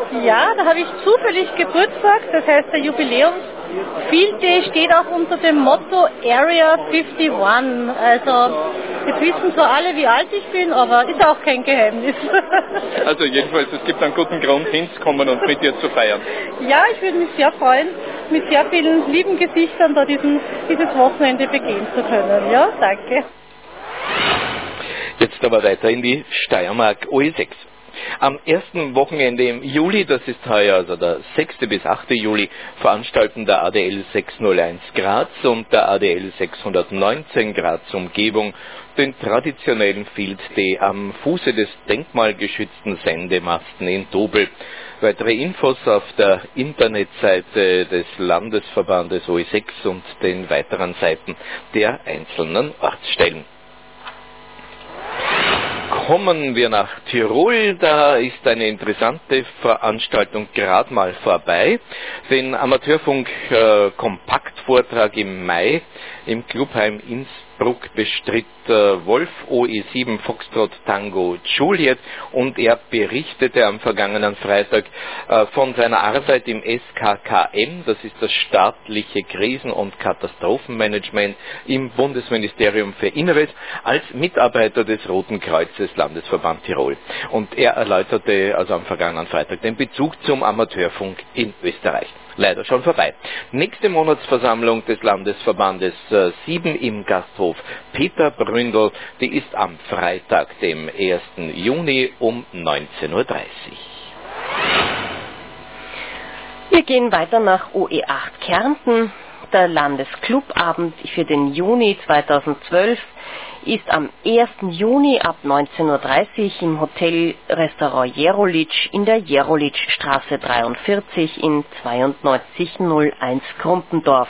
F: Ja, da habe ich zufällig Geburtstag, das heißt der Jubiläums Field Day steht auch unter dem Motto Area 51. Also jetzt wissen zwar alle, wie alt ich bin, aber ist auch kein Geheimnis.
B: Also jedenfalls, es gibt einen guten Grund hinzukommen und mit dir zu feiern.
F: Ja, ich würde mich sehr freuen, mit sehr vielen lieben Gesichtern da dieses Wochenende begehen zu können. Ja, danke.
B: Jetzt aber weiter in die Steiermark OE6. Am ersten Wochenende im Juli, das ist heuer, also der 6. bis 8. Juli, veranstalten der ADL 601 Graz und der ADL 619 Graz Umgebung den traditionellen Field Day am Fuße des denkmalgeschützten Sendemasten in Dobel. Weitere Infos auf der Internetseite des Landesverbandes OE6 und den weiteren Seiten der einzelnen Ortsstellen. Kommen wir nach Tirol, da ist eine interessante Veranstaltung gerade mal vorbei. Den Amateurfunk-Kompaktvortrag im Mai im Clubheim Innsbruck bestritt Wolf OE7 Foxtrot Tango Juliet und er berichtete am vergangenen Freitag von seiner Arbeit im SKKM, das ist das staatliche Krisen- und Katastrophenmanagement im Bundesministerium für Inneres, als Mitarbeiter des Roten Kreuzes Landesverband Tirol. Und er erläuterte also am vergangenen Freitag den Bezug zum Amateurfunk in Österreich. Leider schon vorbei. Nächste Monatsversammlung des Landesverbandes 7 im Gasthof Peter Bründel, die ist am Freitag, dem 1. Juni um 19:30 Uhr.
C: Wir gehen weiter nach OE8 Kärnten. Der Landesclubabend für den Juni 2012 ist am 1. Juni ab 19:30 Uhr im Hotel-Restaurant Jerolitsch in der Jerolitzstraße 43 in 9201 Krumpendorf.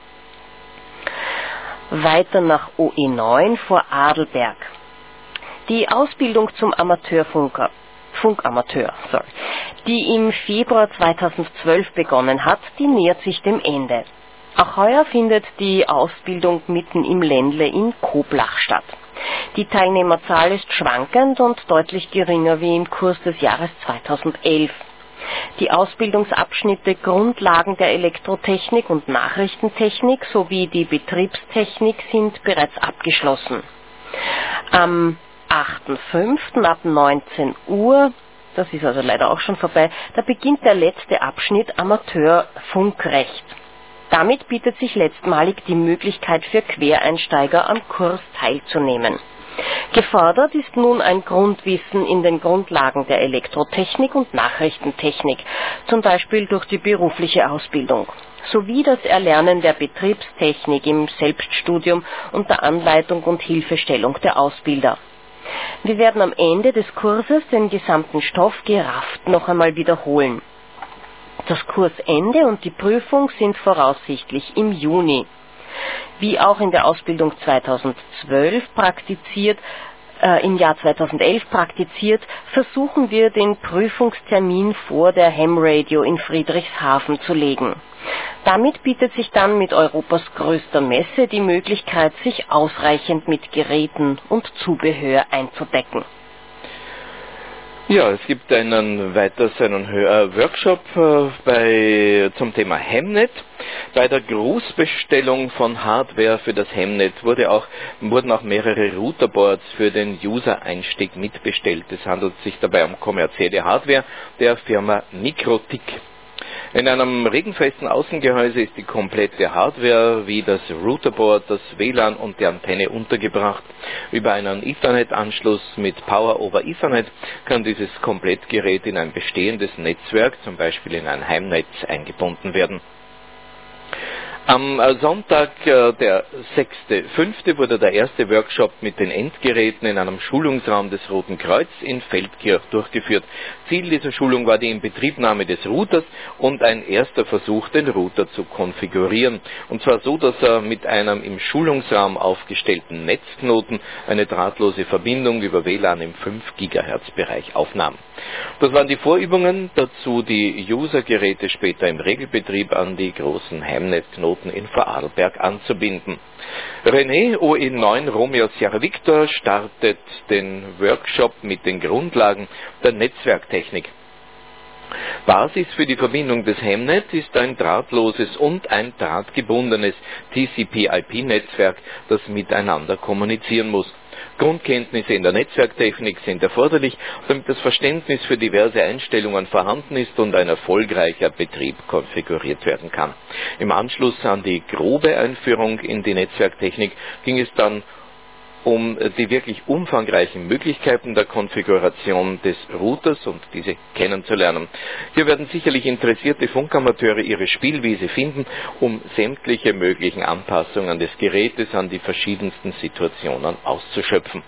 C: Weiter nach OE9 vor Adelberg. Die Ausbildung zum Funkamateur, die im Februar 2012 begonnen hat, die nähert sich dem Ende. Auch heuer findet die Ausbildung mitten im Ländle in Koblach statt. Die Teilnehmerzahl ist schwankend und deutlich geringer wie im Kurs des Jahres 2011. Die Ausbildungsabschnitte Grundlagen der Elektrotechnik und Nachrichtentechnik sowie die Betriebstechnik sind bereits abgeschlossen. Am 8.5. ab 19 Uhr, das ist also leider auch schon vorbei, da beginnt der letzte Abschnitt Amateurfunkrecht. Damit bietet sich letztmalig die Möglichkeit für Quereinsteiger am Kurs teilzunehmen. Gefordert ist nun ein Grundwissen in den Grundlagen der Elektrotechnik und Nachrichtentechnik, zum Beispiel durch die berufliche Ausbildung, sowie das Erlernen der Betriebstechnik im Selbststudium unter Anleitung und Hilfestellung der Ausbilder. Wir werden am Ende des Kurses den gesamten Stoff gerafft noch einmal wiederholen. Das Kursende und die Prüfung sind voraussichtlich im Juni. Wie auch in der Ausbildung 2011 praktiziert, versuchen wir den Prüfungstermin vor der Ham Radio in Friedrichshafen zu legen. Damit bietet sich dann mit Europas größter Messe die Möglichkeit, sich ausreichend mit Geräten und Zubehör einzudecken.
B: Ja, es gibt einen Workshop zum Thema Hamnet. Bei der Großbestellung von Hardware für das Hamnet wurden auch mehrere Routerboards für den User-Einstieg mitbestellt. Es handelt sich dabei um kommerzielle Hardware der Firma Mikrotik. In einem regenfesten Außengehäuse ist die komplette Hardware wie das Routerboard, das WLAN und die Antenne untergebracht. Über einen Ethernet-Anschluss mit Power over Ethernet kann dieses Komplettgerät in ein bestehendes Netzwerk, zum Beispiel in ein Heimnetz, eingebunden werden. Am Sonntag, der 6.5., wurde der erste Workshop mit den Endgeräten in einem Schulungsraum des Roten Kreuz in Feldkirch durchgeführt. Ziel dieser Schulung war die Inbetriebnahme des Routers und ein erster Versuch, den Router zu konfigurieren. Und zwar so, dass er mit einem im Schulungsraum aufgestellten Netzknoten eine drahtlose Verbindung über WLAN im 5 GHz-Bereich aufnahm. Das waren die Vorübungen, dazu die User-Geräte später im Regelbetrieb an die großen Heimnetzknoten in Vorarlberg anzubinden. René, OE9 Romeo Sierra Victor, startet den Workshop mit den Grundlagen der Netzwerktechnik. Basis für die Verbindung des Hemnet ist ein drahtloses und ein drahtgebundenes TCP/IP-Netzwerk, das miteinander kommunizieren muss. Grundkenntnisse in der Netzwerktechnik sind erforderlich, damit das Verständnis für diverse Einstellungen vorhanden ist und ein erfolgreicher Betrieb konfiguriert werden kann. Im Anschluss an die grobe Einführung in die Netzwerktechnik ging es dann um die wirklich umfangreichen Möglichkeiten der Konfiguration des Routers und diese kennenzulernen. Hier werden sicherlich interessierte Funkamateure ihre Spielwiese finden, um sämtliche möglichen Anpassungen des Gerätes an die verschiedensten Situationen auszuschöpfen.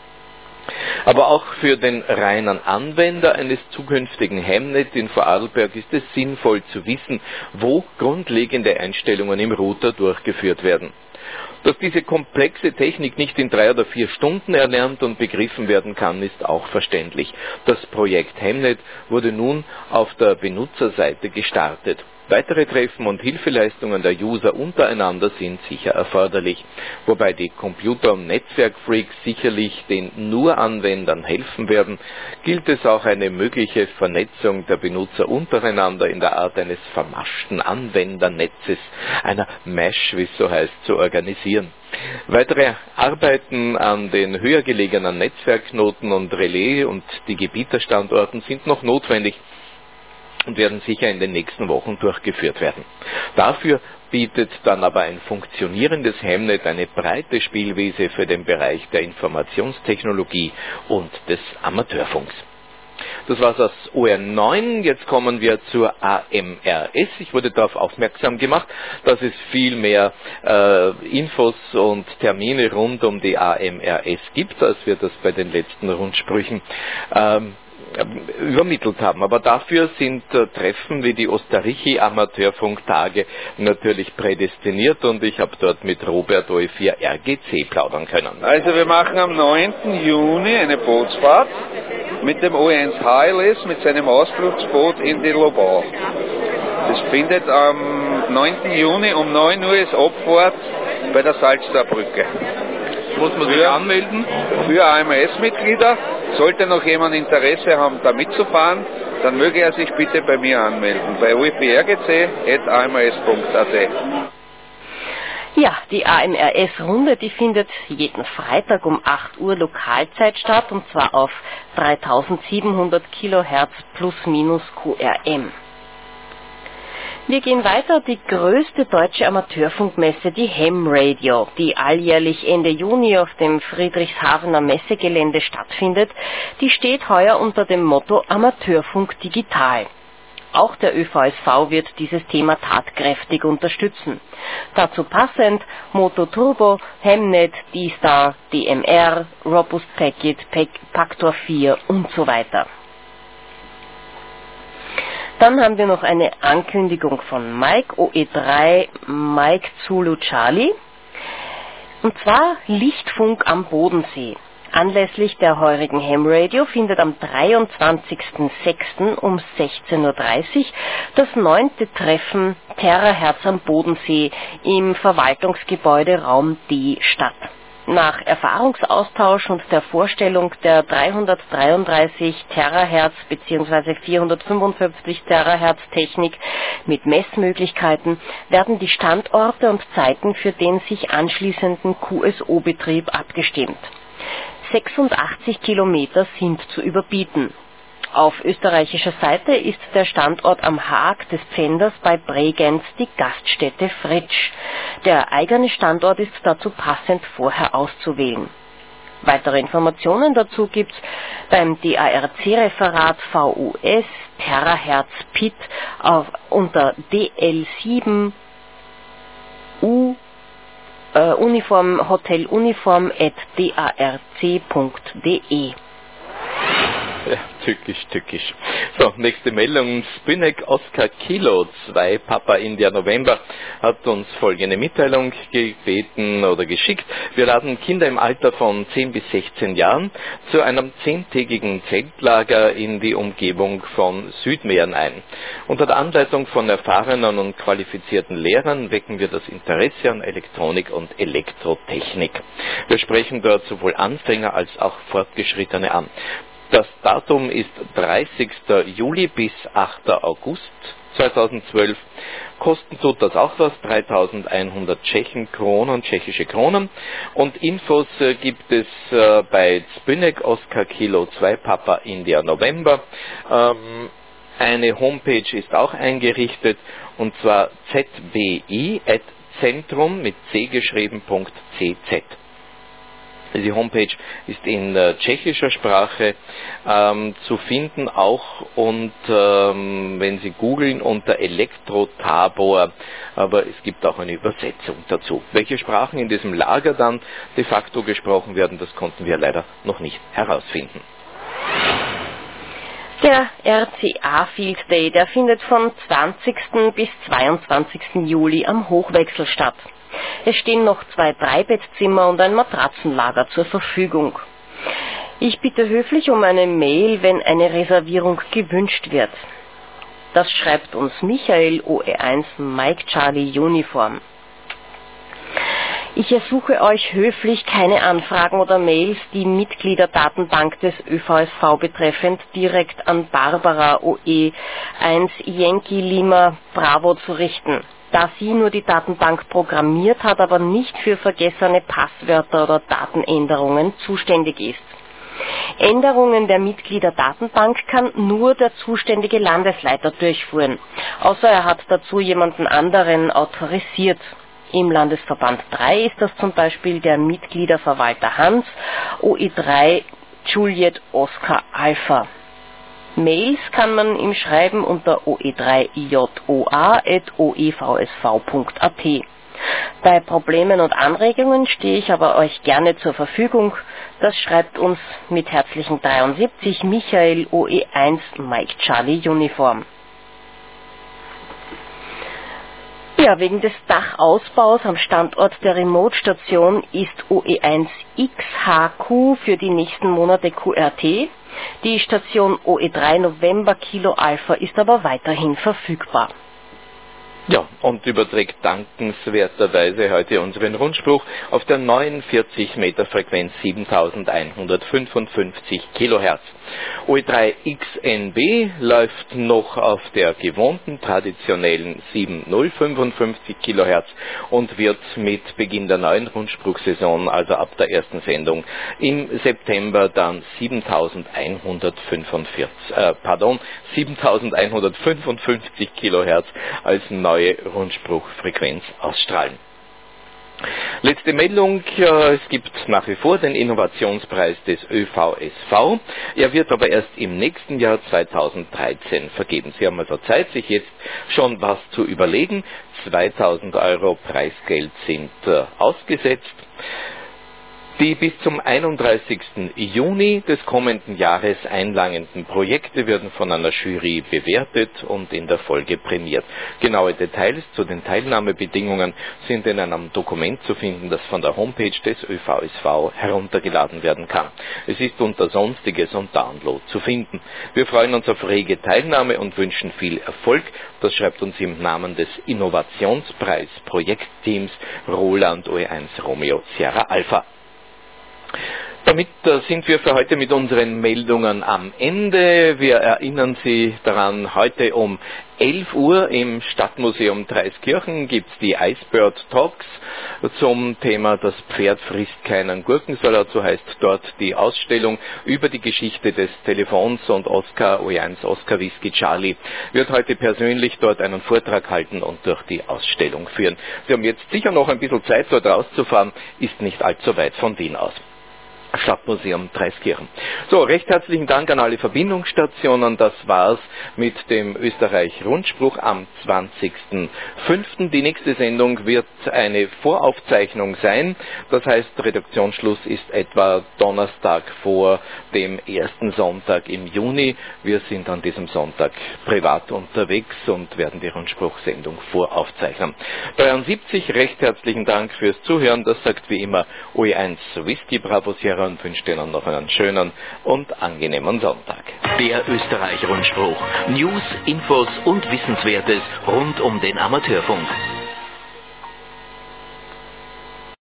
B: Aber auch für den reinen Anwender eines zukünftigen Hemnet in Vorarlberg ist es sinnvoll zu wissen, wo grundlegende Einstellungen im Router durchgeführt werden. Dass diese komplexe Technik nicht in 3 oder 4 Stunden erlernt und begriffen werden kann, ist auch verständlich. Das Projekt Hemnet wurde nun auf der Benutzerseite gestartet. Weitere Treffen und Hilfeleistungen der User untereinander sind sicher erforderlich, wobei die Computer- und Netzwerkfreaks sicherlich den Nur-Anwendern helfen werden, gilt es auch eine mögliche Vernetzung der Benutzer untereinander in der Art eines vermaschten Anwendernetzes, einer Mesh, wie es so heißt, zu organisieren. Weitere Arbeiten an den höher gelegenen Netzwerkknoten und Relais- und die Gebieterstandorten sind noch notwendig und werden sicher in den nächsten Wochen durchgeführt werden. Dafür bietet dann aber ein funktionierendes Hemnet eine breite Spielwiese für den Bereich der Informationstechnologie und des Amateurfunks. Das war's aus OR9. Jetzt kommen wir zur AMRS. Ich wurde darauf aufmerksam gemacht, dass es viel mehr Infos und Termine rund um die AMRS gibt, als wir das bei den letzten Rundsprüchen übermittelt haben. Aber dafür sind Treffen wie die Ostarrîchi Amateurfunktage natürlich prädestiniert und ich habe dort mit Robert OE4 RGC plaudern können.
G: Also wir machen am 9. Juni eine Bootsfahrt mit dem OE1 HLS mit seinem Ausflugsboot in die Lobau. Das findet am 9. Juni um 9 Uhr ist Abfahrt bei der Salztorbrücke.
B: Muss man sich anmelden?
G: Für AMRS-Mitglieder. Sollte noch jemand Interesse haben, da mitzufahren, dann möge er sich bitte bei mir anmelden. Bei ueprgc@amrs.at.
C: Ja, die AMRS-Runde, die findet jeden Freitag um 8 Uhr Lokalzeit statt, und zwar auf 3700 Kilohertz plus minus QRM. Wir gehen weiter. Die größte deutsche Amateurfunkmesse, die Ham Radio, die alljährlich Ende Juni auf dem Friedrichshavener Messegelände stattfindet, die steht heuer unter dem Motto Amateurfunk digital. Auch der ÖVSV wird dieses Thema tatkräftig unterstützen. Dazu passend Moto Turbo, Hemnet, D-Star, DMR, Robust Packet, Pactor 4 und so weiter. Dann haben wir noch eine Ankündigung von Mike, OE3, Mike Zulu Charlie. Und zwar Lichtfunk am Bodensee. Anlässlich der heurigen Ham Radio findet am 23.06. um 16.30 Uhr das 9. Treffen Terahertz am Bodensee im Verwaltungsgebäude Raum D statt. Nach Erfahrungsaustausch und der Vorstellung der 333 Terahertz bzw. 455 Terahertz Technik mit Messmöglichkeiten werden die Standorte und Zeiten für den sich anschließenden QSO-Betrieb abgestimmt. 86 Kilometer sind zu überbieten. Auf österreichischer Seite ist der Standort am Haag des Pfänders bei Bregenz die Gaststätte Fritsch. Der eigene Standort ist dazu passend vorher auszuwählen. Weitere Informationen dazu gibt's beim DARC-Referat VUS Terahertz PIT unter DL7 Uniform Hotel Uniform @darc.de.
B: Ja, tückisch. So, nächste Meldung. Spinnack Oscar Kilo 2 Papa India November hat uns folgende Mitteilung gebeten oder geschickt. Wir laden Kinder im Alter von 10 bis 16 Jahren zu einem 10-tägigen Zeltlager in die Umgebung von Südmähren ein. Unter der Anleitung von erfahrenen und qualifizierten Lehrern wecken wir das Interesse an Elektronik und Elektrotechnik. Wir sprechen dort sowohl Anfänger als auch Fortgeschrittene an. Das Datum ist 30. Juli bis 8. August 2012. Kosten tut das auch was, 3.100 tschechische Kronen. Und Infos gibt es bei Zbynek Oskar Kilo 2 Papa India November. Eine Homepage ist auch eingerichtet, und zwar zbi@zentrum mit c geschrieben.cz. Die Homepage ist in tschechischer Sprache zu finden auch, und wenn Sie googeln unter Elektrotabor, aber es gibt auch eine Übersetzung dazu. Welche Sprachen in diesem Lager dann de facto gesprochen werden, das konnten wir leider noch nicht herausfinden.
C: Der RCA Field Day, der findet vom 20. bis 22. Juli am Hochwechsel statt. Es stehen noch 2 Dreibettzimmer und ein Matratzenlager zur Verfügung. Ich bitte höflich um eine Mail, wenn eine Reservierung gewünscht wird. Das schreibt uns Michael OE1 Mike Charlie Uniform. Ich ersuche euch höflich, keine Anfragen oder Mails, die Mitgliederdatenbank des ÖVSV betreffend, direkt an Barbara OE1 Yankee Lima Bravo zu richten, da sie nur die Datenbank programmiert hat, aber nicht für vergessene Passwörter oder Datenänderungen zuständig ist. Änderungen der Mitgliederdatenbank kann nur der zuständige Landesleiter durchführen, außer er hat dazu jemanden anderen autorisiert. Im Landesverband 3 ist das zum Beispiel der Mitgliederverwalter Hans, OE3 Juliet Oscar Alpha. Mails kann man ihm schreiben unter oe3joa@oevsv.at. Bei Problemen und Anregungen stehe ich aber euch gerne zur Verfügung. Das schreibt uns mit herzlichen 73 Michael OE1 Mike Charlie Uniform. Ja, wegen des Dachausbaus am Standort der Remote-Station ist OE1XHQ für die nächsten Monate QRT. Die Station OE3 November Kilo Alpha ist aber weiterhin verfügbar.
B: Ja, und überträgt dankenswerterweise heute unseren Rundspruch auf der 49 Meter Frequenz 7155 Kilohertz. OE3XNB läuft noch auf der gewohnten traditionellen 7055 Kilohertz und wird mit Beginn der neuen Rundspruchsaison, also ab der ersten Sendung im September, dann 7155 Kilohertz als neue Rundspruchfrequenz ausstrahlen. Letzte Meldung, es gibt nach wie vor den Innovationspreis des ÖVSV. Er wird aber erst im nächsten Jahr 2013 vergeben. Sie haben also Zeit, sich jetzt schon was zu überlegen. 2.000 € Preisgeld sind ausgesetzt. Die bis zum 31. Juni des kommenden Jahres einlangenden Projekte werden von einer Jury bewertet und in der Folge prämiert. Genaue Details zu den Teilnahmebedingungen sind in einem Dokument zu finden, das von der Homepage des ÖVSV heruntergeladen werden kann. Es ist unter Sonstiges und Download zu finden. Wir freuen uns auf rege Teilnahme und wünschen viel Erfolg. Das schreibt uns im Namen des Innovationspreis Projektteams Roland OE1 Romeo Sierra Alpha. Damit sind wir für heute mit unseren Meldungen am Ende. Wir erinnern Sie daran, heute um 11 Uhr im Stadtmuseum Dreiskirchen gibt es die Icebird Talks zum Thema Das Pferd frisst keinen Gurkensalat, so heißt dort die Ausstellung über die Geschichte des Telefons, und Oscar OE1 Oscar Whisky Charlie wird heute persönlich dort einen Vortrag halten und durch die Ausstellung führen. Sie haben jetzt sicher noch ein bisschen Zeit, dort rauszufahren, ist nicht allzu weit von Wien aus. Stadtmuseum Dreiskirchen. So, recht herzlichen Dank an alle Verbindungsstationen. Das war's mit dem Österreich-Rundspruch am 20.05. Die nächste Sendung wird eine Voraufzeichnung sein. Das heißt, Redaktionsschluss ist etwa Donnerstag vor dem ersten Sonntag im Juni. Wir sind an diesem Sonntag privat unterwegs und werden die Rundspruchsendung voraufzeichnen. 73, recht herzlichen Dank fürs Zuhören. Das sagt wie immer OE1 Whisky Bravo Sierra und wünsche Ihnen noch einen schönen und angenehmen Sonntag.
A: Der Österreich-Rundspruch. News, Infos und Wissenswertes rund um den Amateurfunk.